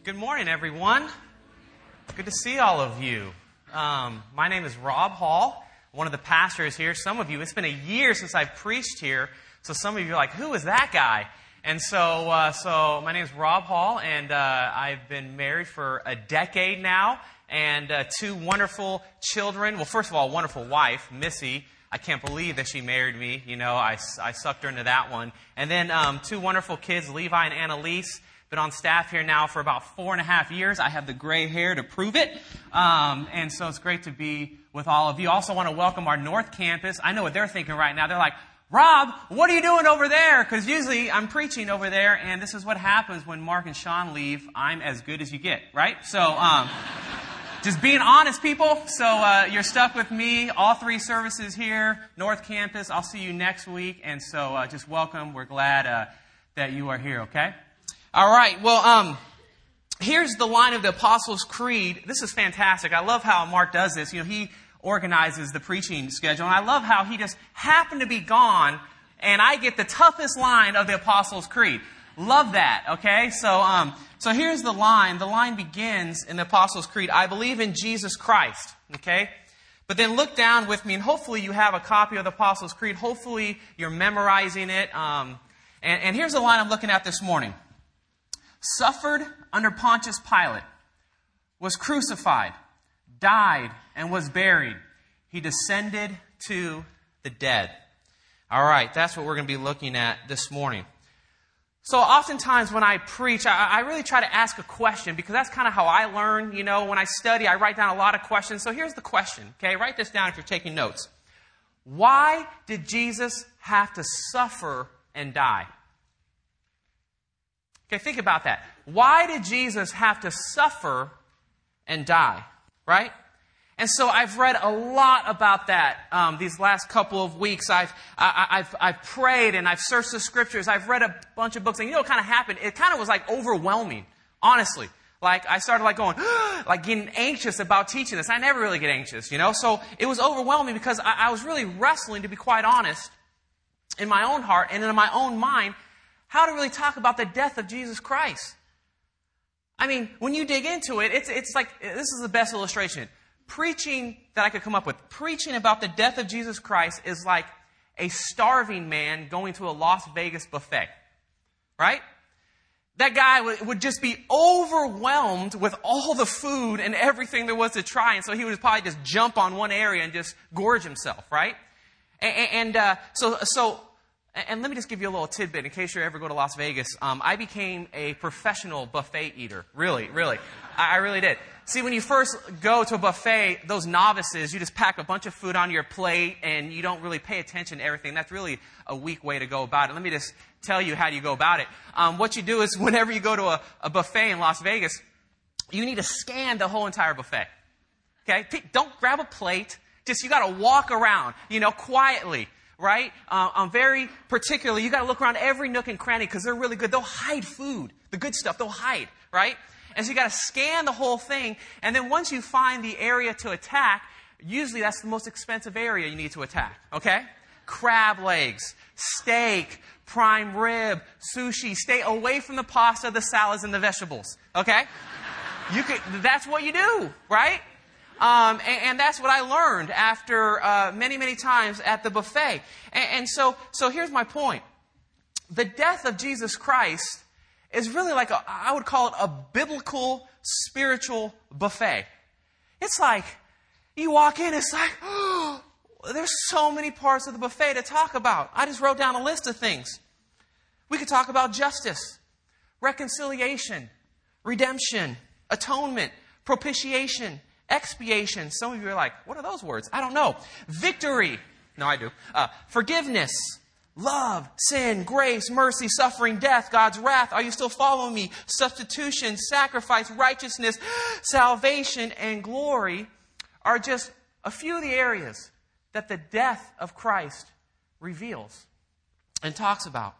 Good morning, everyone. Good to see all of you. My name is Rob Hall, one of the pastors here. Some of you, it's been a year since I've preached here, so some of you are like, who is that guy? And so my name is Rob Hall, and I've been married for a decade now, and two wonderful children. Well, first of all, a wonderful wife, Missy. I can't believe that she married me. You know, I sucked her into that one. And then two wonderful kids, Levi and Annalise. Been on staff here now for about 4.5 years. I have the gray hair to prove it. And so it's great to be with all of you. Also want to welcome our North Campus. I know what they're thinking right now. They're like, Rob, what are you doing over there? Because usually I'm preaching over there, and this is what happens when Mark and Sean leave. I'm as good as you get, right? So just being honest, people. So you're stuck with me. All 3 services here, North Campus. I'll see you next week. And so just welcome. We're glad that you are here, okay? All right, well, here's the line of the Apostles' Creed. This is fantastic. I love how Mark does this. You know, he organizes the preaching schedule, and I love how he just happened to be gone, and I get the toughest line of the Apostles' Creed. Love that, okay? So here's the line. The line begins in the Apostles' Creed, I believe in Jesus Christ, okay? But then look down with me, and hopefully you have a copy of the Apostles' Creed. Hopefully you're memorizing it. And here's the line I'm looking at this morning. Suffered under Pontius Pilate, was crucified, died, and was buried. He descended to the dead. All right, that's what we're going to be looking at this morning. So oftentimes when I preach, I really try to ask a question because that's kind of how I learn. You know, when I study, I write down a lot of questions. So here's the question, okay? Write this down if you're taking notes. Why did Jesus have to suffer and die? Okay, think about that. Why did Jesus have to suffer and die, right? And so I've read a lot about that these last couple of weeks. I've prayed and I've searched the scriptures. I've read a bunch of books. And you know what kind of happened? It kind of was like overwhelming, honestly. Like I started like going, like getting anxious about teaching this. I never really get anxious, you know. So it was overwhelming because I was really wrestling, to be quite honest, in my own heart and in my own mind, how to really talk about the death of Jesus Christ. I mean, when you dig into it, it's like, this is the best illustration. Preaching that I could come up with, preaching about the death of Jesus Christ is like a starving man going to a Las Vegas buffet, right? That guy would just be overwhelmed with all the food and everything there was to try, and so he would probably just jump on one area and just gorge himself, right? And let me just give you a little tidbit in case you ever go to Las Vegas. I became a professional buffet eater. Really. I really did. See, when you first go to a buffet, those novices, you just pack a bunch of food on your plate and you don't really pay attention to everything. That's really a weak way to go about it. Let me just tell you how you go about it. What you do is whenever you go to a buffet in Las Vegas, you need to scan the whole entire buffet. Okay? Don't grab a plate. Just, you got to walk around, quietly. Right? Very particularly, you got to look around every nook and cranny because they're really good. They'll hide food, the good stuff. They'll hide, right? And so you got to scan the whole thing. And then once you find the area to attack, usually that's the most expensive area you need to attack. Okay? Crab legs, steak, prime rib, sushi. Stay away from the pasta, the salads, and the vegetables. Okay? That's what you do, right? And that's what I learned after many, many times at the buffet. And so here's my point. The death of Jesus Christ is really like I would call it a biblical, spiritual buffet. It's like, you walk in, it's like, there's so many parts of the buffet to talk about. I just wrote down a list of things. We could talk about justice, reconciliation, redemption, atonement, propitiation, expiation. Some of you are like, what are those words? I don't know. Victory. No, I do. Forgiveness, love, sin, grace, mercy, suffering, death, God's wrath. Are you still following me? Substitution, sacrifice, righteousness, salvation, and glory are just a few of the areas that the death of Christ reveals and talks about.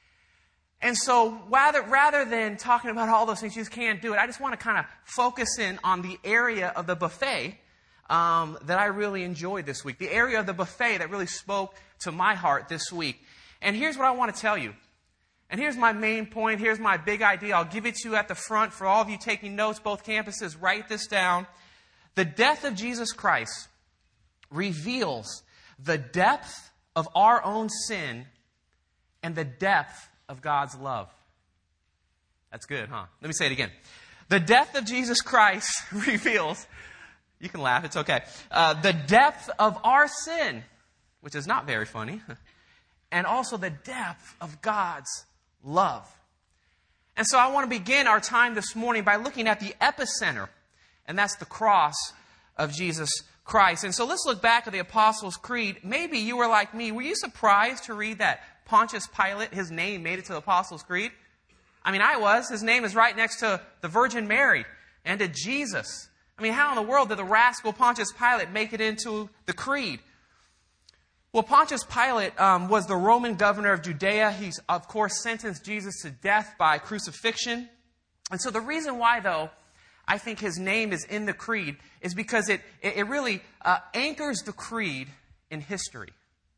And so rather than talking about all those things, you just can't do it, I just want to kind of focus in on the area of the buffet that I really enjoyed this week. The area of the buffet that really spoke to my heart this week. And here's what I want to tell you. And here's my main point. Here's my big idea. I'll give it to you at the front. For all of you taking notes, both campuses, write this down. The death of Jesus Christ reveals the depth of our own sin and the depth of God's love. That's good, huh? Let me say it again. The death of Jesus Christ reveals, you can laugh, it's okay, the depth of our sin, which is not very funny, and also the depth of God's love. And so I want to begin our time this morning by looking at the epicenter, and that's the cross of Jesus Christ. And so let's look back at the Apostles' Creed. Maybe you were like me. Were you surprised to read that Pontius Pilate, his name made it to the Apostles' Creed? I mean, I was. His name is right next to the Virgin Mary and to Jesus. I mean, how in the world did the rascal Pontius Pilate make it into the creed? Well, Pontius Pilate was the Roman governor of Judea. He's, of course, sentenced Jesus to death by crucifixion. And so the reason why, though, I think his name is in the creed is because it really anchors the creed in history.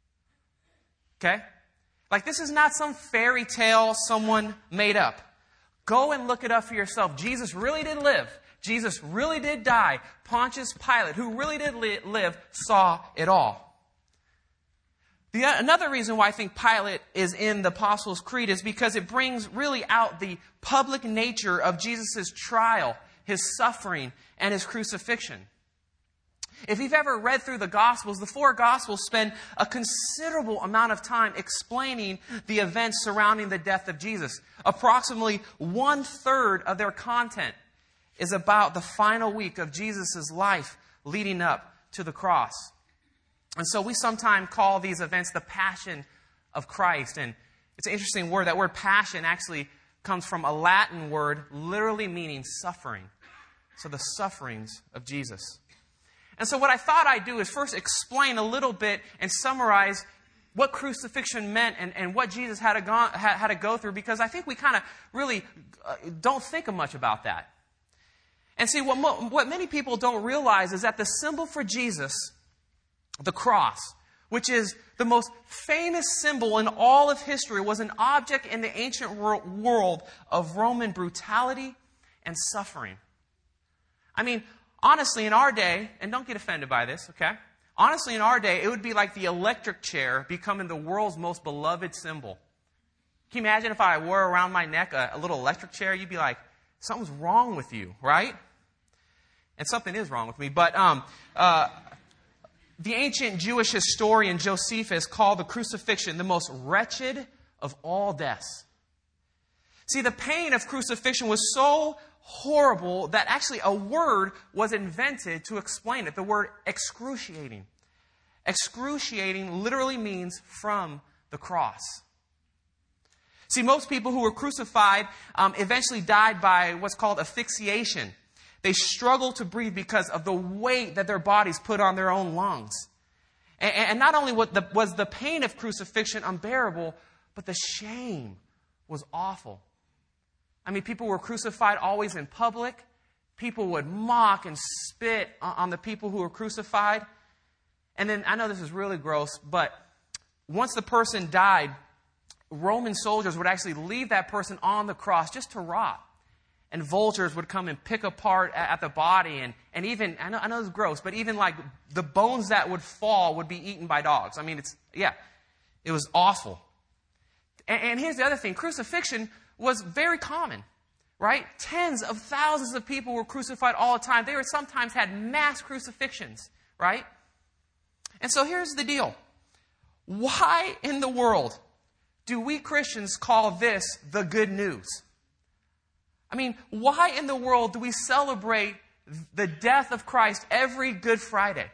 Okay? Like, this is not some fairy tale someone made up. Go and look it up for yourself. Jesus really did live. Jesus really did die. Pontius Pilate, who really did live, saw it all. Another reason why I think Pilate is in the Apostles' Creed is because it brings really out the public nature of Jesus' trial, his suffering, and his crucifixion. If you've ever read through the Gospels, the four Gospels spend a considerable amount of time explaining the events surrounding the death of Jesus. Approximately 1/3 of their content is about the final week of Jesus' life leading up to the cross. And so we sometimes call these events the Passion of Christ. And it's an interesting word. That word passion actually comes from a Latin word literally meaning suffering. So the sufferings of Jesus. And so what I thought I'd do is first explain a little bit and summarize what crucifixion meant and what Jesus had to go through, because I think we kind of really don't think much about that. And see, what many people don't realize is that the symbol for Jesus, the cross, which is the most famous symbol in all of history, was an object in the ancient world of Roman brutality and suffering. I mean, honestly, in our day, and don't get offended by this, okay? Honestly, in our day, it would be like the electric chair becoming the world's most beloved symbol. Can you imagine if I wore around my neck a little electric chair? You'd be like, something's wrong with you, right? And something is wrong with me. But the ancient Jewish historian Josephus called the crucifixion the most wretched of all deaths. See, the pain of crucifixion was so horrible that actually a word was invented to explain it. The word excruciating. Excruciating literally means from the cross. See, most people who were crucified eventually died by what's called asphyxiation. They struggled to breathe because of the weight that their bodies put on their own lungs. And not only was the pain of crucifixion unbearable, but the shame was awful. I mean, people were crucified always in public. People would mock and spit on the people who were crucified. And then, I know this is really gross, but once the person died, Roman soldiers would actually leave that person on the cross just to rot. And vultures would come and pick apart at the body. And even, I know it's gross, but even like the bones that would fall would be eaten by dogs. I mean, it was awful. And here's the other thing. Crucifixion was very common, right? Tens of thousands of people were crucified all the time. They sometimes had mass crucifixions, right? And so here's the deal. Why in the world do we Christians call this the good news? I mean, why in the world do we celebrate the death of Christ every Good Friday?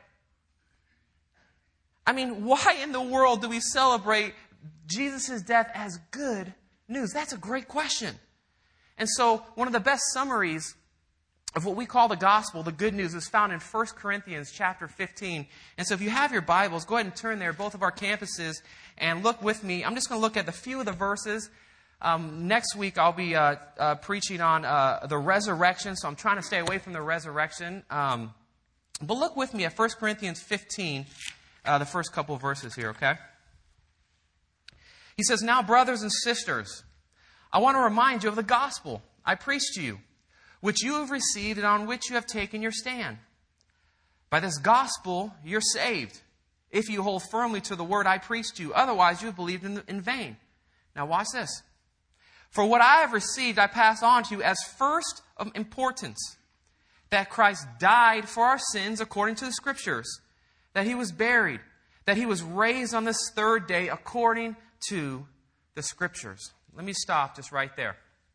I mean, why in the world do we celebrate Jesus' death as good news? That's a great question. And so one of the best summaries of what we call the gospel, the good news, is found in 1 Corinthians chapter 15. And so if you have your Bibles, go ahead and turn there, both of our campuses, and look with me. I'm just going to look at a few of the verses. Next week I'll be preaching on the resurrection, so I'm trying to stay away from the resurrection. But look with me at 1 Corinthians 15, the first couple of verses here, okay? He says, "Now, brothers and sisters, I want to remind you of the gospel I preached to you, which you have received and on which you have taken your stand. By this gospel, you're saved, if you hold firmly to the word I preached to you. Otherwise, you have believed in vain. Now watch this. For what I have received, I pass on to you as first of importance, that Christ died for our sins according to the Scriptures, that He was buried, that He was raised on this third day according to the Scriptures. Let me stop just right there.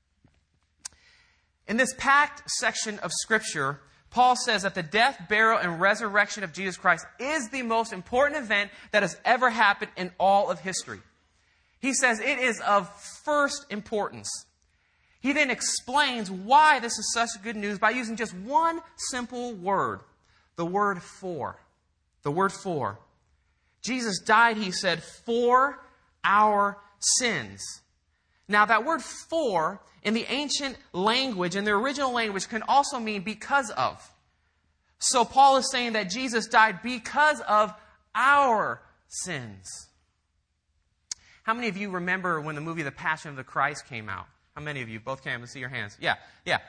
In this packed section of Scripture, Paul says that the death, burial, and resurrection of Jesus Christ is the most important event that has ever happened in all of history. He says it is of first importance. He then explains why this is such good news by using just one simple word, the word for. The word for. Jesus died, he said, for our sins. Now, that word for in the ancient language, in the original language, can also mean because of. So Paul is saying that Jesus died because of our sins. How many of you remember when the movie The Passion of the Christ came out? How many of you? Both came. Let's see your hands. Yeah.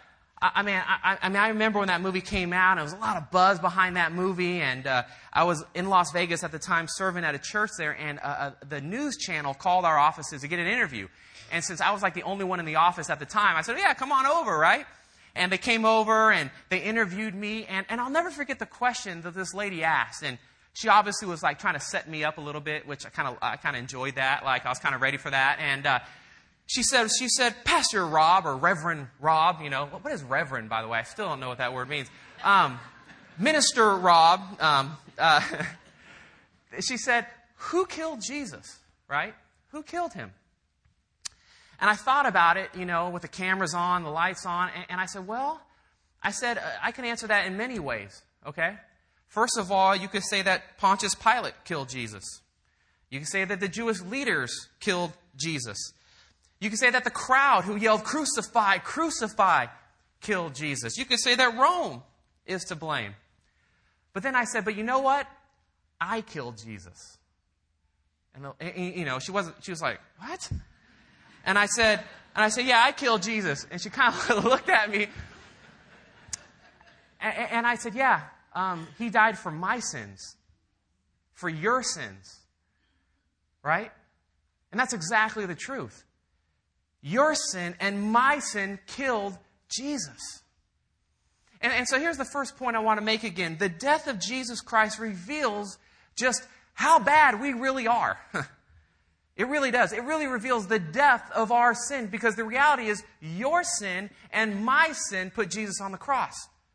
I remember when that movie came out, and there was a lot of buzz behind that movie, and I was in Las Vegas at the time serving at a church there, and the news channel called our offices to get an interview. And since I was like the only one in the office at the time, I said, yeah, come on over, right? And they came over, and they interviewed me, and I'll never forget the question that this lady asked, and she obviously was like trying to set me up a little bit, which I kind of enjoyed that, like I was kind of ready for that, and She said, Pastor Rob, or Reverend Rob, you know, what is Reverend, by the way? I still don't know what that word means. Minister Rob, she said, who killed Jesus, right? Who killed him? And I thought about it, you know, with the cameras on, the lights on, and I said, I can answer that in many ways, okay? First of all, you could say that Pontius Pilate killed Jesus. You could say that the Jewish leaders killed Jesus. You could say that the crowd who yelled, crucify, crucify, killed Jesus. You could say that Rome is to blame. But then I said, but you know what? I killed Jesus. And, you know, she was like, what? And I said, yeah, I killed Jesus. And she kind of looked at me. And I said, yeah, he died for my sins, for your sins. Right? And that's exactly the truth. Your sin and my sin killed Jesus. And so here's the first point I want to make again. The death of Jesus Christ reveals just how bad we really are. It really does. It really reveals the depth of our sin, because the reality is your sin and my sin put Jesus on the cross.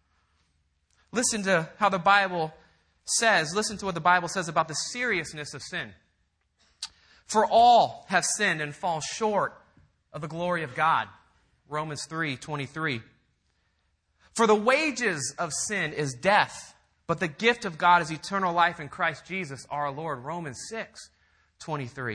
Listen to how the Bible says, listen to what the Bible says about the seriousness of sin. For all have sinned and fall short of the glory of God. Romans 3:23. For the wages of sin is death, but the gift of God is eternal life in Christ Jesus our Lord. Romans 6:23.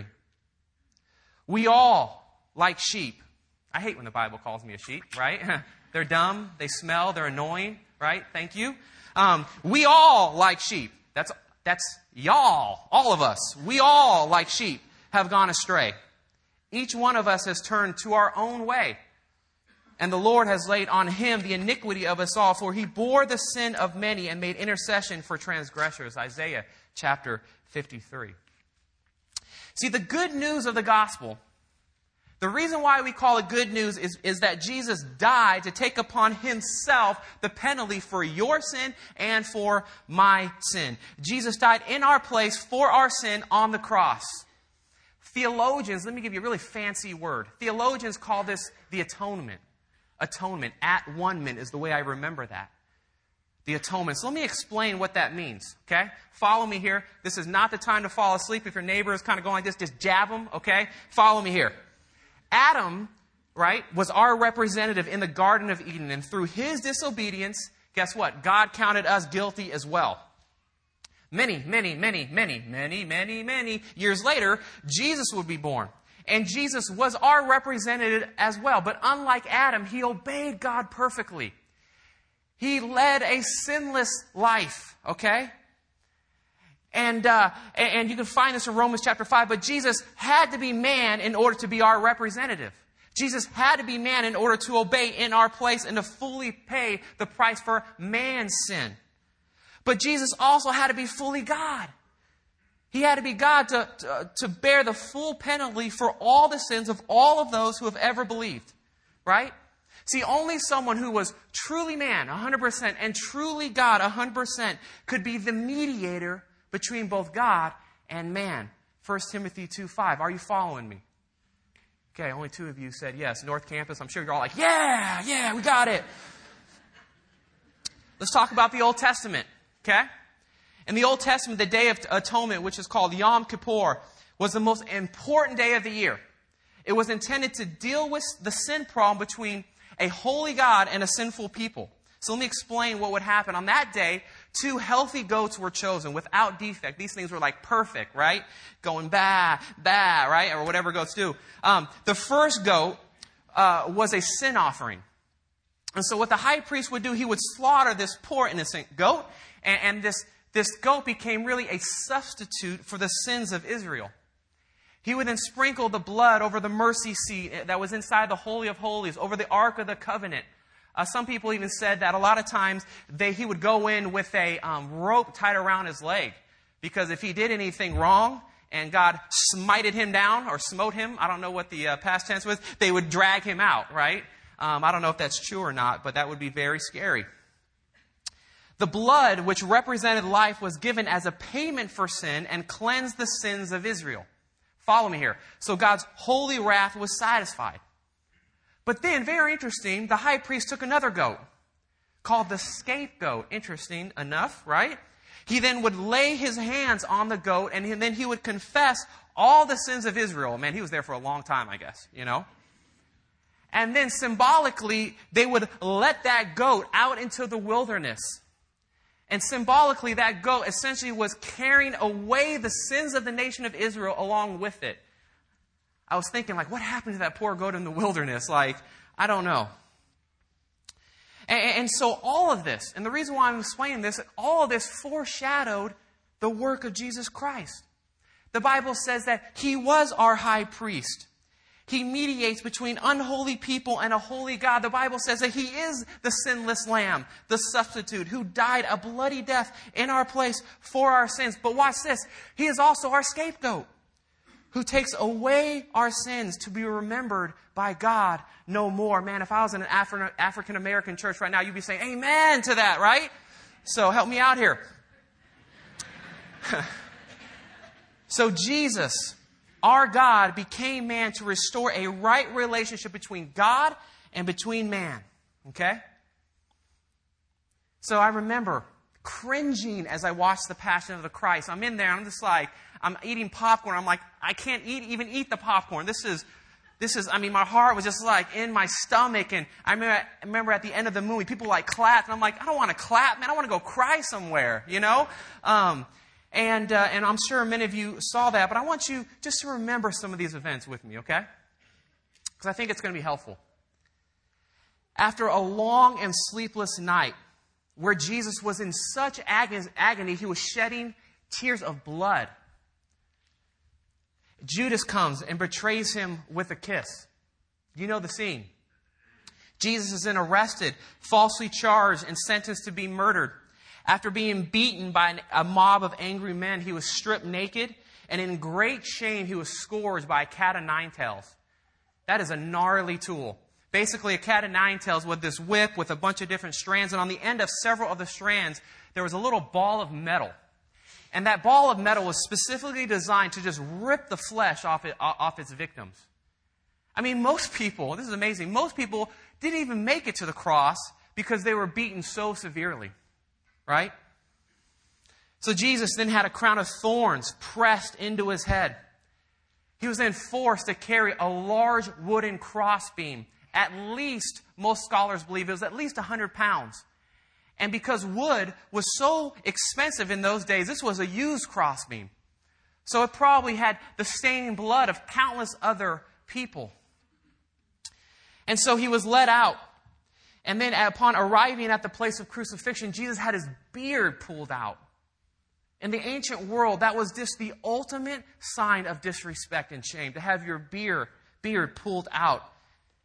We all, like sheep. I hate when the Bible calls me a sheep, right? They're dumb, they smell, they're annoying, right? Thank you. We all, like sheep. That's y'all, all of us. We all, like sheep, have gone astray. Each one of us has turned to our own way. And the Lord has laid on him the iniquity of us all, for he bore the sin of many and made intercession for transgressors. Isaiah chapter 53. See, the good news of the gospel, the reason why we call it good news is that Jesus died to take upon himself the penalty for your sin and for my sin. Jesus died in our place for our sin on the cross. Theologians, let me give you a really fancy word. Theologians call this the atonement. Atonement, at-one-ment is the way I remember that. The atonement. So let me explain what that means, okay? Follow me here. This is not the time to fall asleep. If your neighbor is kind of going like this, just jab them, okay? Follow me here. Adam, right, was our representative in the Garden of Eden. And through his disobedience, guess what? God counted us guilty as well. Many years later, Jesus would be born. And Jesus was our representative as well. But unlike Adam, he obeyed God perfectly. He led a sinless life, okay? And you can find this in Romans chapter 5. But Jesus had to be man in order to be our representative. Jesus had to be man in order to obey in our place and to fully pay the price for man's sin. But Jesus also had to be fully God. He had to be God to bear the full penalty for all the sins of all of those who have ever believed. Right? See, only someone who was truly man, 100%, and truly God, 100%, could be the mediator between both God and man. 1 Timothy 2:5. Are you following me? Okay, only 2 of you said yes. North Campus, I'm sure you're all like, yeah, we got it. Let's talk about the Old Testament, okay? In the Old Testament, the Day of Atonement, which is called Yom Kippur, was the most important day of the year. It was intended to deal with the sin problem between a holy God and a sinful people. So let me explain what would happen. On that day, 2 healthy goats were chosen without defect. These things were like perfect, right? Going bah, right? Or whatever goats do. The first goat was a sin offering. And so what the high priest would do, he would slaughter this poor innocent goat. And this goat became really a substitute for the sins of Israel. He would then sprinkle the blood over the mercy seat that was inside the Holy of Holies, over the Ark of the Covenant. Some people even said that a lot of times he would go in with a rope tied around his leg. Because if he did anything wrong and God smited him down or smote him, I don't know what the past tense was, they would drag him out, right? I don't know if that's true or not, but that would be very scary. The blood, which represented life, was given as a payment for sin and cleansed the sins of Israel. Follow me here. So God's holy wrath was satisfied. But then, very interesting, the high priest took another goat called the scapegoat. Interesting enough, right? He then would lay his hands on the goat and then he would confess all the sins of Israel. Man, he was there for a long time, I guess, you know. And then symbolically, they would let that goat out into the wilderness. And symbolically, that goat essentially was carrying away the sins of the nation of Israel along with it. I was thinking, like, what happened to that poor goat in the wilderness? Like, I don't know. And so all of this, and the reason why I'm explaining this, all of this foreshadowed the work of Jesus Christ. The Bible says that He was our high priest. He mediates between unholy people and a holy God. The Bible says that He is the sinless Lamb, the substitute, who died a bloody death in our place for our sins. But watch this. He is also our scapegoat, who takes away our sins to be remembered by God no more. Man, if I was in an African-American church right now, you'd be saying amen to that, right? So help me out here. So Jesus, our God, became man to restore a right relationship between God and between man. Okay? So I remember cringing as I watched The Passion of the Christ. I'm in there, I'm just like, I'm eating popcorn. I'm like, I can't even eat the popcorn. This is, my heart was just like in my stomach. And I remember at the end of the movie, people like clapped. And I'm like, I don't want to clap, man. I want to go cry somewhere, you know? And I'm sure many of you saw that, but I want you just to remember some of these events with me, okay? Because I think it's going to be helpful. After a long and sleepless night, where Jesus was in such agony, he was shedding tears of blood. Judas comes and betrays him with a kiss. You know the scene. Jesus is then arrested, falsely charged, and sentenced to be murdered. After being beaten by a mob of angry men, he was stripped naked, and in great shame, he was scourged by a cat of nine tails. That is a gnarly tool. Basically, a cat of nine tails with this whip with a bunch of different strands, and on the end of several of the strands, there was a little ball of metal. And that ball of metal was specifically designed to just rip the flesh off its victims. I mean, most people, this is amazing, most people didn't even make it to the cross because they were beaten so severely. Right? So Jesus then had a crown of thorns pressed into his head. He was then forced to carry a large wooden crossbeam. At least, most scholars believe it was at least 100 pounds. And because wood was so expensive in those days, this was a used crossbeam. So it probably had the stained blood of countless other people. And so he was let out. And then upon arriving at the place of crucifixion, Jesus had his beard pulled out. In the ancient world, that was just the ultimate sign of disrespect and shame, to have your beard pulled out.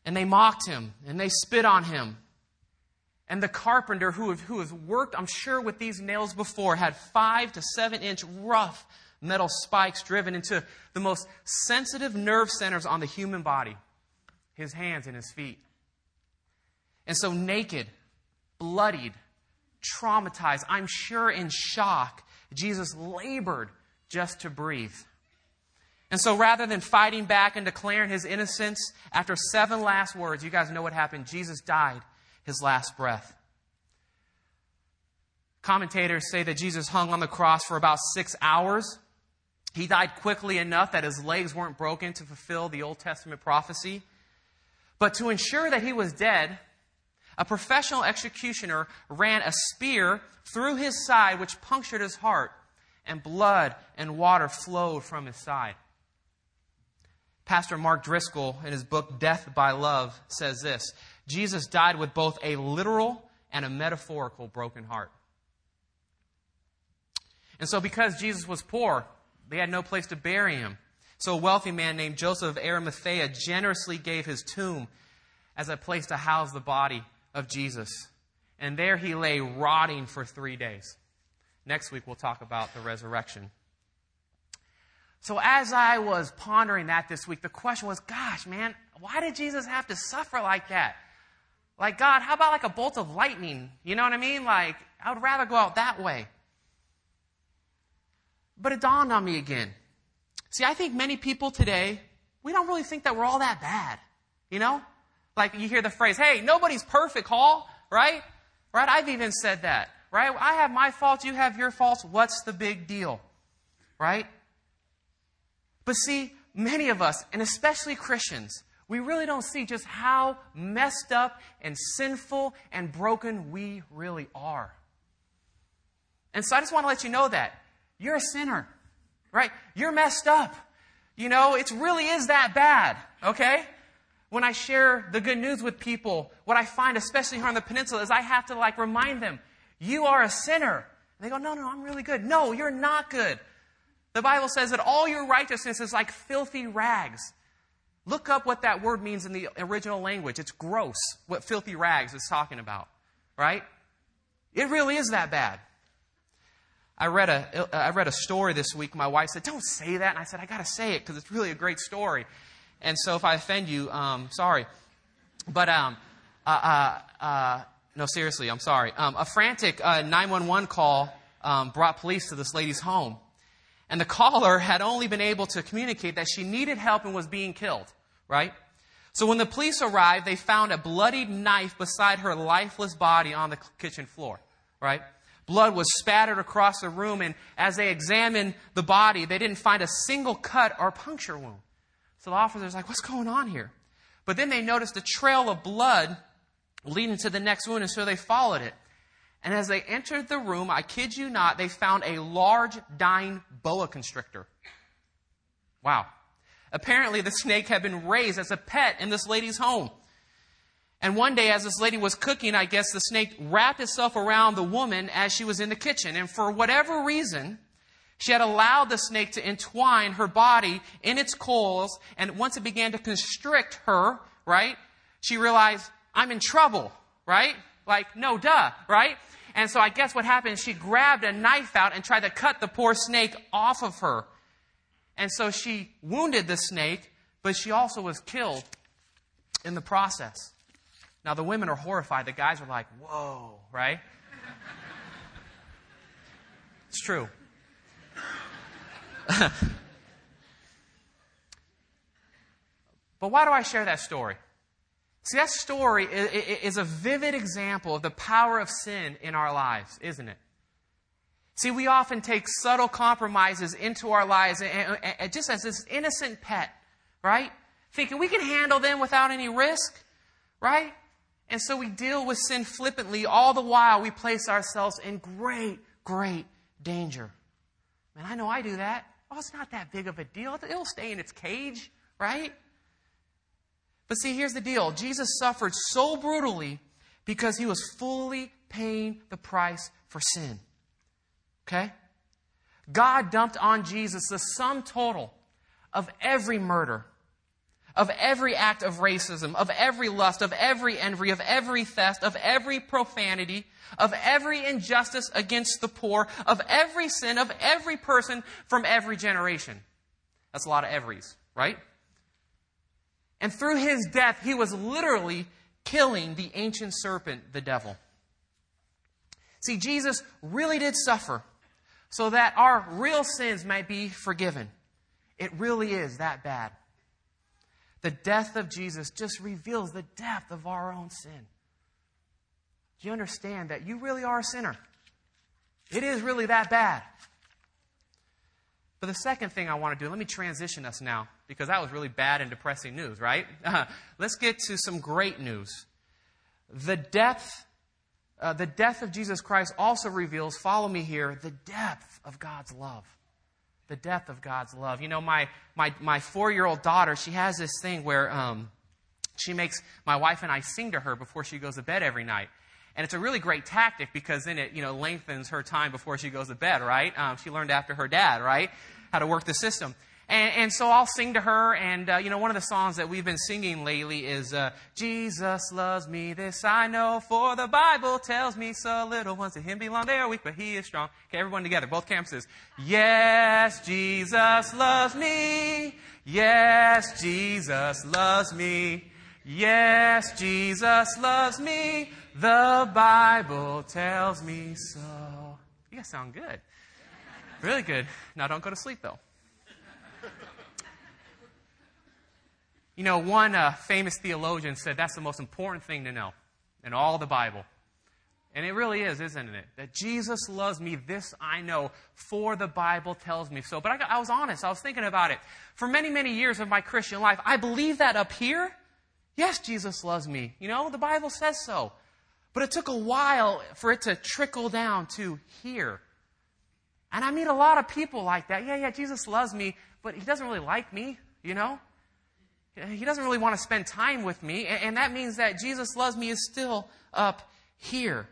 And they mocked him, and they spit on him. And the carpenter who has worked, I'm sure, with these nails before, had 5 to 7 inch rough metal spikes driven into the most sensitive nerve centers on the human body, his hands and his feet. And so naked, bloodied, traumatized, I'm sure in shock, Jesus labored just to breathe. And so rather than fighting back and declaring his innocence, after 7 last words, you guys know what happened. Jesus died his last breath. Commentators say that Jesus hung on the cross for about 6 hours. He died quickly enough that his legs weren't broken to fulfill the Old Testament prophecy. But to ensure that he was dead, a professional executioner ran a spear through his side, which punctured his heart, and blood and water flowed from his side. Pastor Mark Driscoll, in his book Death by Love, says this: Jesus died with both a literal and a metaphorical broken heart. And so because Jesus was poor, they had no place to bury him. So a wealthy man named Joseph of Arimathea generously gave his tomb as a place to house the body of Jesus. And there he lay rotting for 3 days. Next week we'll talk about the resurrection. So as I was pondering that this week, the question was, gosh, man, why did Jesus have to suffer like that? Like, God, how about like a bolt of lightning? You know what I mean? Like, I would rather go out that way. But it dawned on me again. See, I think many people today, we don't really think that we're all that bad. You know? Like you hear the phrase, hey, nobody's perfect, Hall, right? Right? I've even said that, right? I have my faults, you have your faults. What's the big deal? Right? But see, many of us, and especially Christians, we really don't see just how messed up and sinful and broken we really are. And so I just want to let you know that. You're a sinner, right? You're messed up. You know, it really is that bad, okay? When I share the good news with people, what I find, especially here on the peninsula, is I have to remind them, you are a sinner. And they go, no, I'm really good. No, you're not good. The Bible says that all your righteousness is like filthy rags. Look up what that word means in the original language. It's gross, what filthy rags is talking about, right? It really is that bad. I read a story this week. My wife said, don't say that. And I said, I got to say it because it's really a great story. And so if I offend you, sorry. But, no, seriously, I'm sorry. A frantic 911 call brought police to this lady's home. And the caller had only been able to communicate that she needed help and was being killed, right? So when the police arrived, they found a bloodied knife beside her lifeless body on the kitchen floor, right? Blood was spattered across the room, and as they examined the body, they didn't find a single cut or puncture wound. So the officer's like, what's going on here? But then they noticed a trail of blood leading to the next wound, and so they followed it. And as they entered the room, I kid you not, they found a large dying boa constrictor. Wow. Apparently, the snake had been raised as a pet in this lady's home. And one day, as this lady was cooking, I guess the snake wrapped itself around the woman as she was in the kitchen. And for whatever reason, she had allowed the snake to entwine her body in its coils. And once it began to constrict her, right, she realized, I'm in trouble, right? Like, no duh, right? And so I guess what happened is she grabbed a knife out and tried to cut the poor snake off of her. And so she wounded the snake, but she also was killed in the process. Now, the women are horrified. The guys are like, whoa, right? It's true. But why do I share that story? See, that story is a vivid example of the power of sin in our lives, isn't it? See, we often take subtle compromises into our lives and just as this innocent pet, right? Thinking we can handle them without any risk, right? And so we deal with sin flippantly. All the while, we place ourselves in great, great danger. Man, I know I do that. Oh, it's not that big of a deal. It'll stay in its cage, right? But see, here's the deal. Jesus suffered so brutally because he was fully paying the price for sin. Okay? God dumped on Jesus the sum total of every murder, of every act of racism, of every lust, of every envy, of every theft, of every profanity, of every injustice against the poor, of every sin, of every person from every generation. That's a lot of everys, right? And through his death, he was literally killing the ancient serpent, the devil. See, Jesus really did suffer so that our real sins might be forgiven. It really is that bad. The death of Jesus just reveals the depth of our own sin. Do you understand that you really are a sinner? It is really that bad. But the second thing I want to do, let me transition us now, because that was really bad and depressing news, right? Let's get to some great news. The death of Jesus Christ also reveals, follow me here, the depth of God's love. The depth of God's love. You know, my 4-year-old daughter, she has this thing where she makes my wife and I sing to her before she goes to bed every night. And it's a really great tactic because then it, lengthens her time before she goes to bed, right? She learned after her dad, right? How to work the system. And so I'll sing to her, and, one of the songs that we've been singing lately is, Jesus loves me, this I know, for the Bible tells me so. Little ones to him belong, they are weak, but he is strong. Okay, everyone together, both campuses. Yes, Jesus loves me. Yes, Jesus loves me. Yes, Jesus loves me. The Bible tells me so. You guys sound good. Really good. Now don't go to sleep, though. One famous theologian said that's the most important thing to know in all the Bible. And it really is, isn't it? That Jesus loves me, this I know, for the Bible tells me so. But I was honest. I was thinking about it. For many, many years of my Christian life, I believed that up here. Yes, Jesus loves me. The Bible says so. But it took a while for it to trickle down to here. And I meet a lot of people like that. Yeah, Jesus loves me, but he doesn't really like me, He doesn't really want to spend time with me. And that means that Jesus loves me is still up here.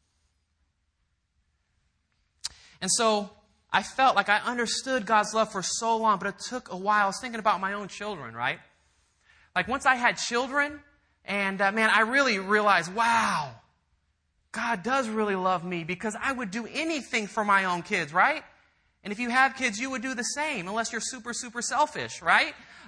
And so I felt like I understood God's love for so long, but it took a while. I was thinking about my own children, right? Like once I had children, and I really realized, wow, God does really love me, because I would do anything for my own kids, right? And if you have kids, you would do the same, unless you're super, super selfish, right?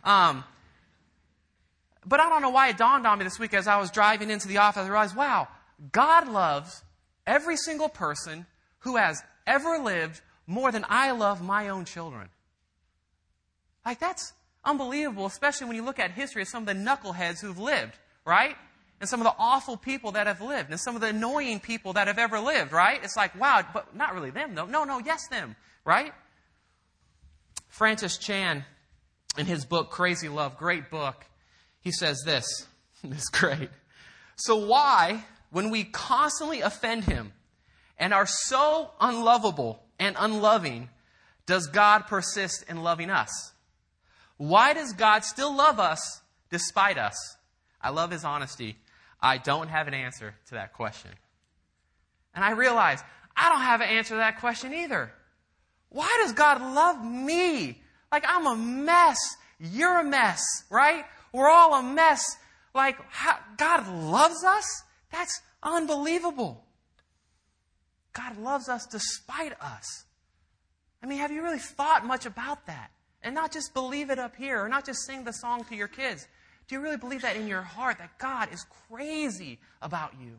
But I don't know why it dawned on me this week as I was driving into the office. I realized, wow, God loves every single person who has ever lived more than I love my own children. Like, that's unbelievable, especially when you look at history of some of the knuckleheads who've lived, right? And some of the awful people that have lived, and some of the annoying people that have ever lived, right? It's like, wow, but not really them, though. No, yes, them, right? Francis Chan, in his book, Crazy Love, great book, he says this. It's great. So why, when we constantly offend him and are so unlovable and unloving, does God persist in loving us? Why does God still love us despite us? I love his honesty. I don't have an answer to that question. And I realize I don't have an answer to that question either. Why does God love me? Like, I'm a mess. You're a mess, right? We're all a mess. Like, God loves us? That's unbelievable. God loves us despite us. Have you really thought much about that? And not just believe it up here, or not just sing the song to your kids. Do you really believe that in your heart, that God is crazy about you?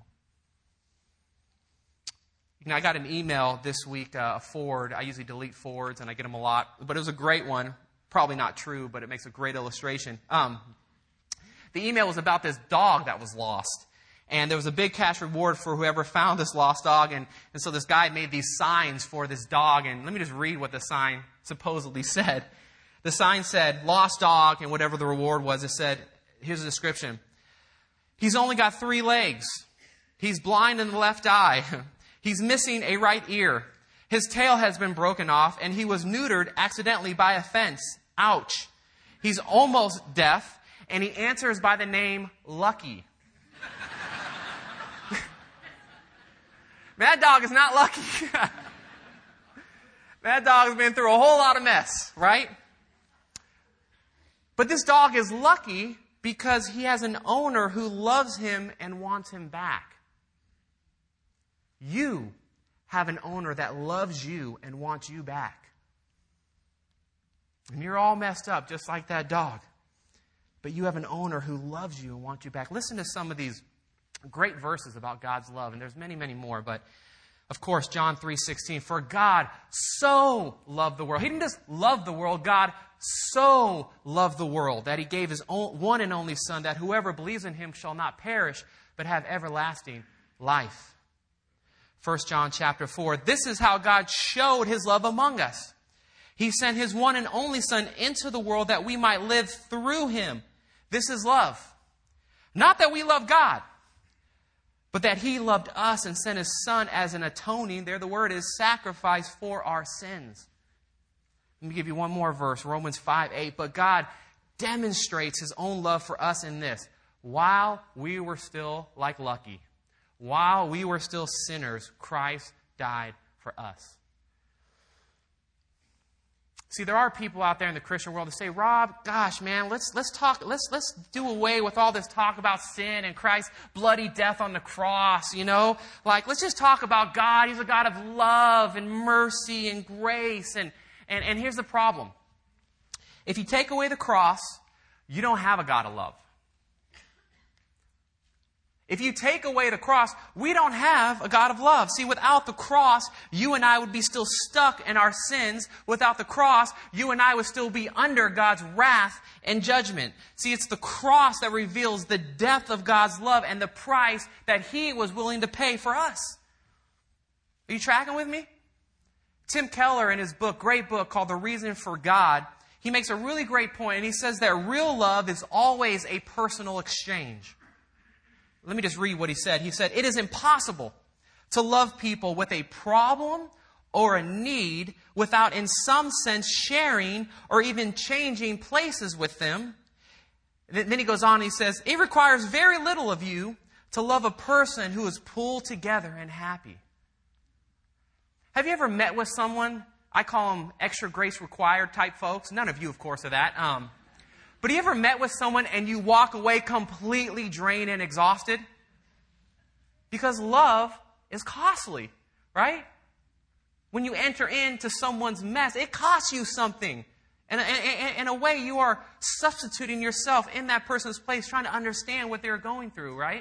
I got an email this week, a forward. I usually delete forwards, and I get them a lot. But it was a great one. Probably not true, but it makes a great illustration. The email was about this dog that was lost. And there was a big cash reward for whoever found this lost dog. And so this guy made these signs for this dog. And let me just read what the sign supposedly said. The sign said, lost dog, and whatever the reward was, it said, here's a description. He's only got 3 legs. He's blind in the left eye. He's missing a right ear. His tail has been broken off, and he was neutered accidentally by a fence. Ouch. He's almost deaf, and he answers by the name Lucky. That dog is not lucky. That dog has been through a whole lot of mess, right? But this dog is lucky because he has an owner who loves him and wants him back. You have an owner that loves you and wants you back. And you're all messed up just like that dog. But you have an owner who loves you and wants you back. Listen to some of these great verses about God's love. And there's many, many more. But, of course, John 3:16. For God so loved the world. He didn't just love the world. God so loved the world that He gave His one and only Son, that whoever believes in Him shall not perish, but have everlasting life. 1 John chapter 4. This is how God showed His love among us. He sent His one and only Son into the world that we might live through Him. This is love. Not that we love God, but that He loved us and sent His Son as an atoning, there the word is, sacrifice for our sins. Let me give you one more verse, Romans 5:8. But God demonstrates His own love for us in this. While we were still like Lucky, while we were still sinners, Christ died for us. See, there are people out there in the Christian world that say, Rob, gosh, man, let's do away with all this talk about sin and Christ's bloody death on the cross, you know? Like, let's just talk about God. He's a God of love and mercy and grace. And here's the problem. If you take away the cross, you don't have a God of love. If you take away the cross, we don't have a God of love. See, without the cross, you and I would be still stuck in our sins. Without the cross, you and I would still be under God's wrath and judgment. See, it's the cross that reveals the depth of God's love and the price that He was willing to pay for us. Are you tracking with me? Tim Keller, in his book, great book called The Reason for God, he makes a really great point, and he says that real love is always a personal exchange. Let me just read what he said. He said, it is impossible to love people with a problem or a need without in some sense sharing or even changing places with them. Then he goes on and he says, it requires very little of you to love a person who is pulled together and happy. Have you ever met with someone, I call them extra grace required type folks. None of you, of course, are that. But have you ever met with someone and you walk away completely drained and exhausted? Because love is costly, right? When you enter into someone's mess, it costs you something. And in a way, you are substituting yourself in that person's place, trying to understand what they're going through, right?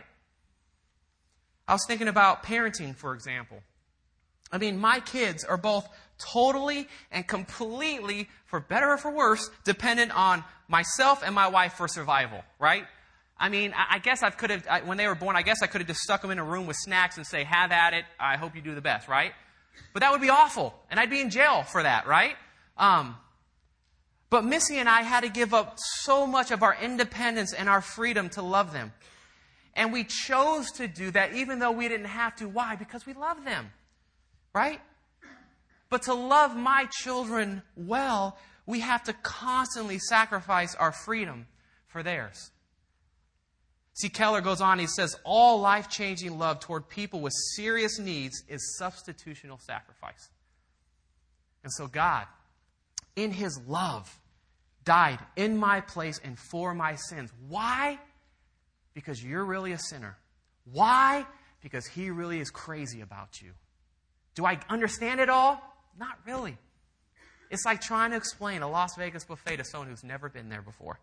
I was thinking about parenting, for example. I mean, my kids are both totally and completely, for better or for worse, dependent on myself and my wife for survival, right? I mean, I guess when they were born, I guess I could have just stuck them in a room with snacks and say, have at it, I hope you do the best, right? But that would be awful, and I'd be in jail for that, right? But Missy and I had to give up so much of our independence and our freedom to love them. And we chose to do that even though we didn't have to. Why? Because we love them, right? But to love my children well, we have to constantly sacrifice our freedom for theirs. See, Keller goes on, he says, all life-changing love toward people with serious needs is substitutional sacrifice. And so God, in His love, died in my place and for my sins. Why? Because you're really a sinner. Why? Because He really is crazy about you. Do I understand it all? Not really. It's like trying to explain a Las Vegas buffet to someone who's never been there before.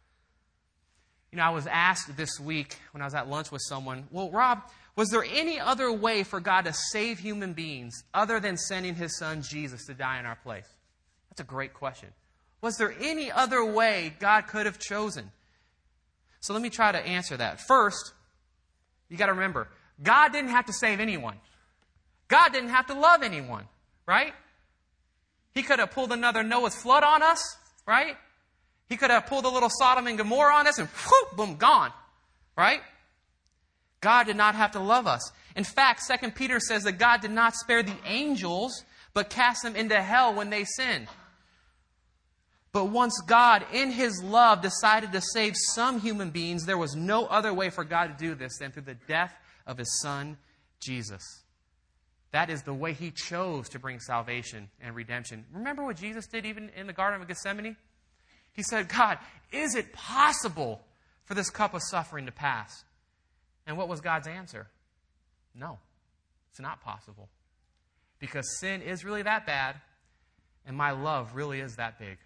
You know, I was asked this week when I was at lunch with someone, well, Rob, was there any other way for God to save human beings other than sending His Son Jesus to die in our place? That's a great question. Was there any other way God could have chosen? So let me try to answer that. First, you got to remember, God didn't have to save anyone. God didn't have to love anyone, right? He could have pulled another Noah's flood on us, right? He could have pulled a little Sodom and Gomorrah on us and whoop, boom, gone, right? God did not have to love us. In fact, 2 Peter says that God did not spare the angels, but cast them into hell when they sinned. But once God, in His love, decided to save some human beings, there was no other way for God to do this than through the death of His Son, Jesus. That is the way He chose to bring salvation and redemption. Remember what Jesus did even in the Garden of Gethsemane? He said, God, is it possible for this cup of suffering to pass? And what was God's answer? No, it's not possible. Because sin is really that bad, and my love really is that big.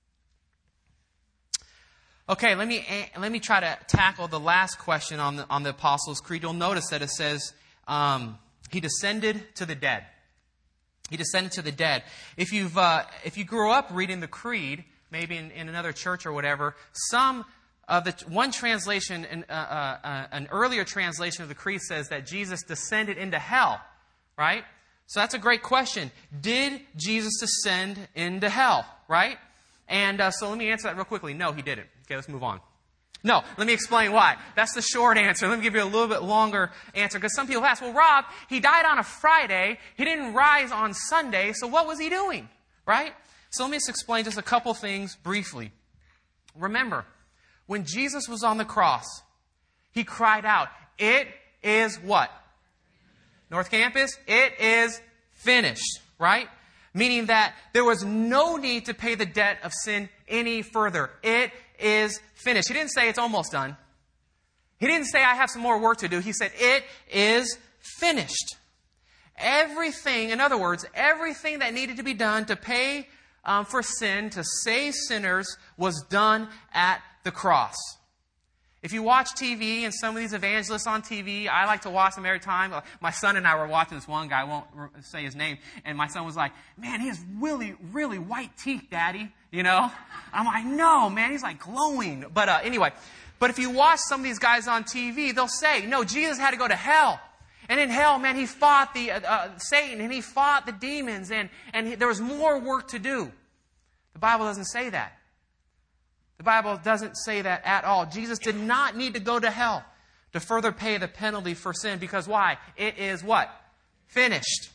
Okay, let me try to tackle the last question on the Apostles' Creed. You'll notice that it says, he descended to the dead. He descended to the dead. If you grew up reading the Creed, maybe in another church or whatever, one translation, an earlier translation of the Creed says that Jesus descended into hell, right? So that's a great question. Did Jesus descend into hell, right? And so let me answer that real quickly. No, he didn't. Okay, let's move on. No, let me explain why. That's the short answer. Let me give you a little bit longer answer. Because some people ask, well, Rob, he died on a Friday. He didn't rise on Sunday. So what was he doing? Right? So let me just explain just a couple things briefly. Remember, when Jesus was on the cross, he cried out, it is what? North Campus, it is finished. Right? Meaning that there was no need to pay the debt of sin any further. It is finished. He didn't say it's almost done. He didn't say I have some more work to do. He said it is finished. Everything, in other words, everything that needed to be done to pay for sin, to save sinners, was done at the cross. If you watch TV and some of these evangelists on TV, I like to watch them every time. My son and I were watching this one guy, I won't say his name, and my son was like, man, he has really, really white teeth, Daddy. You know? I'm like, no, man, he's like glowing. But anyway, but if you watch some of these guys on TV, they'll say, no, Jesus had to go to hell. And in hell, man, he fought the Satan, and he fought the demons, and there was more work to do. The Bible doesn't say that. The Bible doesn't say that at all. Jesus did not need to go to hell to further pay the penalty for sin. Because why? It is what? Finished.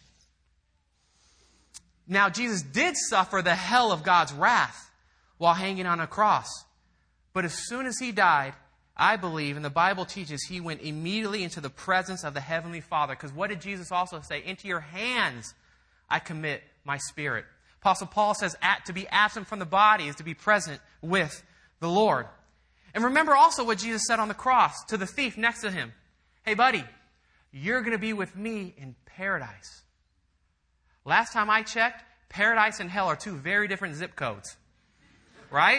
Now, Jesus did suffer the hell of God's wrath while hanging on a cross. But as soon as he died, I believe, and the Bible teaches, he went immediately into the presence of the Heavenly Father. Because what did Jesus also say? Into your hands I commit my spirit. Apostle Paul says to be absent from the body is to be present with the Lord. And remember also what Jesus said on the cross to the thief next to him. Hey, buddy, you're going to be with me in paradise. Last time I checked, paradise and hell are two very different zip codes. Right?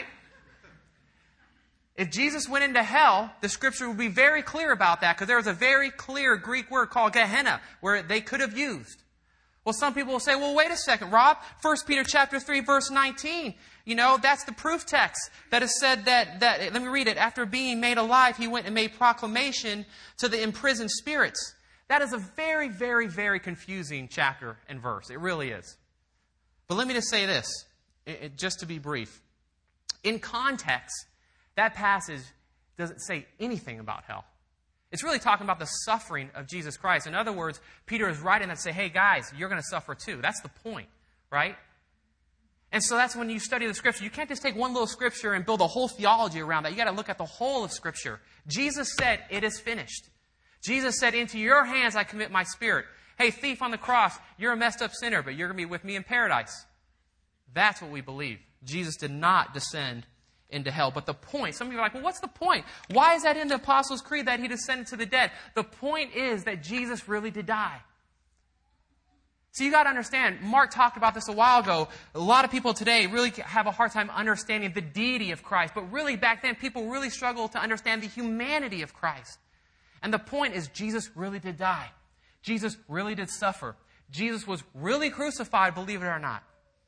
If Jesus went into hell, the scripture would be very clear about that, because there was a very clear Greek word called Gehenna where they could have used. Well, some people will say, well, wait a second, Rob. 1 Peter chapter 3, verse 19. You know, that's the proof text that has said that, let me read it. After being made alive, he went and made proclamation to the imprisoned spirits. That is a very, very, very confusing chapter and verse. It really is. But let me just say this, just to be brief. In context, that passage doesn't say anything about hell. It's really talking about the suffering of Jesus Christ. In other words, Peter is writing that to say, hey guys, you're going to suffer too. That's the point, right? And so that's when you study the Scripture. You can't just take one little Scripture and build a whole theology around that. You got to look at the whole of Scripture. Jesus said, it is finished. Jesus said, into your hands I commit my spirit. Hey, thief on the cross, you're a messed up sinner, but you're going to be with me in paradise. That's what we believe. Jesus did not descend into hell. But the point, some of you are like, well, what's the point? Why is that in the Apostles' Creed that he descended to the dead? The point is that Jesus really did die. So you got to understand, Mark talked about this a while ago. A lot of people today really have a hard time understanding the deity of Christ. But really back then, people really struggled to understand the humanity of Christ. And the point is, Jesus really did die. Jesus really did suffer. Jesus was really crucified, believe it or not.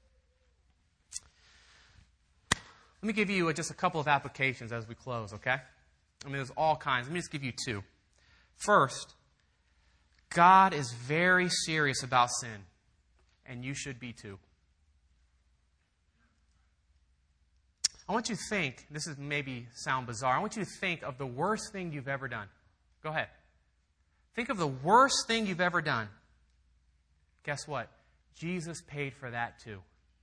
Let me give you just a couple of applications as we close, okay? I mean, there's all kinds. Let me just give you two. First, God is very serious about sin, and you should be too. I want you to think, this is maybe sound bizarre, I want you to think of the worst thing you've ever done. Go ahead. Think of the worst thing you've ever done. Guess what? Jesus paid for that too.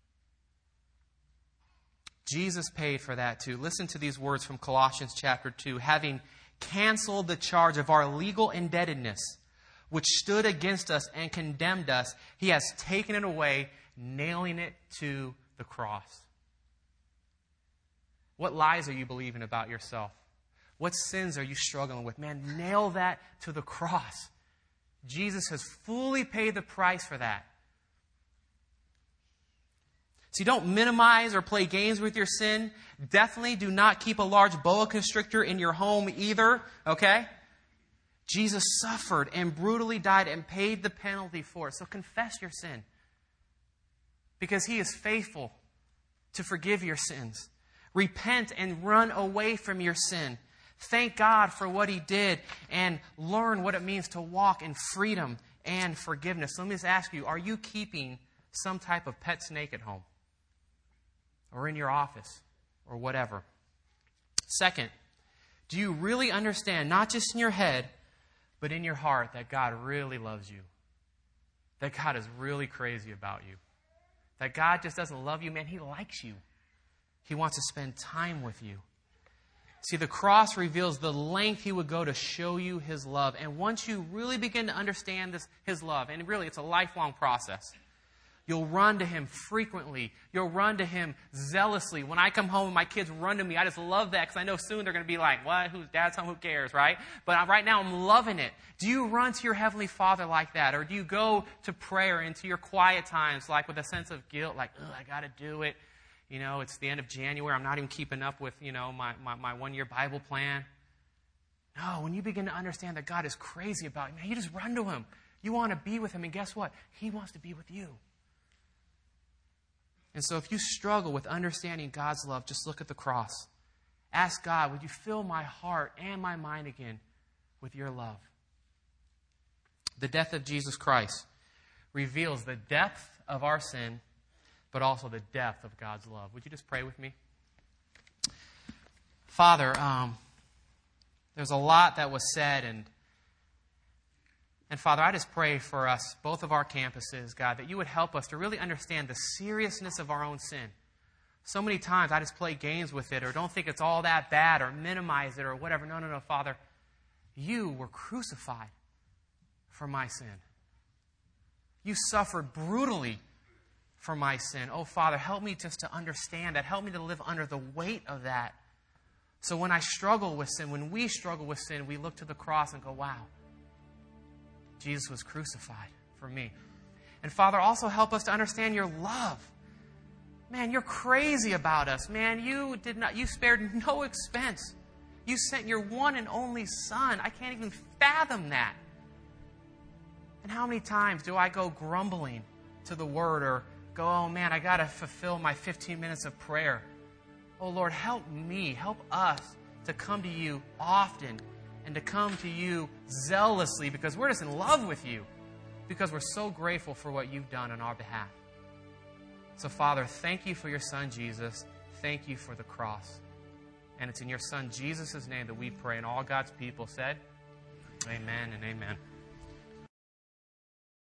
Jesus paid for that too. Listen to these words from Colossians chapter 2. Having canceled the charge of our legal indebtedness, which stood against us and condemned us, he has taken it away, nailing it to the cross. What lies are you believing about yourself? What sins are you struggling with? Man, nail that to the cross. Jesus has fully paid the price for that. So you don't minimize or play games with your sin. Definitely do not keep a large boa constrictor in your home either, okay? Jesus suffered and brutally died and paid the penalty for it. So confess your sin, because He is faithful to forgive your sins. Repent and run away from your sin. Thank God for what He did and learn what it means to walk in freedom and forgiveness. So let me just ask you, are you keeping some type of pet snake at home or in your office or whatever? Second, do you really understand, not just in your head, but in your heart, that God really loves you? That God is really crazy about you? That God just doesn't love you, man. He likes you. He wants to spend time with you. See, the cross reveals the length He would go to show you His love. And once you really begin to understand His love, and really it's a lifelong process, you'll run to Him frequently. You'll run to Him zealously. When I come home and my kids run to me, I just love that, because I know soon they're going to be like, what? Who's Dad's home? Who cares, right? But right now I'm loving it. Do you run to your Heavenly Father like that? Or do you go to prayer and to your quiet times like with a sense of guilt, like, I got to do it. You know, it's the end of January. I'm not even keeping up with, my one-year Bible plan. No, when you begin to understand that God is crazy about you, man, you just run to Him. You want to be with Him, and guess what? He wants to be with you. And so if you struggle with understanding God's love, just look at the cross. Ask God, would you fill my heart and my mind again with your love? The death of Jesus Christ reveals the depth of our sin, but also the depth of God's love. Would you just pray with me? Father, there's a lot that was said, and Father, I just pray for us, both of our campuses, God, that you would help us to really understand the seriousness of our own sin. So many times I just play games with it, or don't think it's all that bad, or minimize it, or whatever. No, Father, you were crucified for my sin. You suffered brutally for my sin. Oh, Father, help me just to understand that. Help me to live under the weight of that. So when I struggle with sin, when we struggle with sin, we look to the cross and go, wow, Jesus was crucified for me. And Father, also help us to understand your love. Man, you're crazy about us. Man, you spared no expense. You sent your one and only Son. I can't even fathom that. And how many times do I go grumbling to the Word, or go, oh man, I got to fulfill my 15 minutes of prayer. Oh Lord, help me, help us to come to you often and to come to you zealously, because we're just in love with you, because we're so grateful for what you've done on our behalf. So Father, thank you for your Son, Jesus. Thank you for the cross. And it's in your Son, Jesus' name, that we pray. And all God's people said, amen and amen.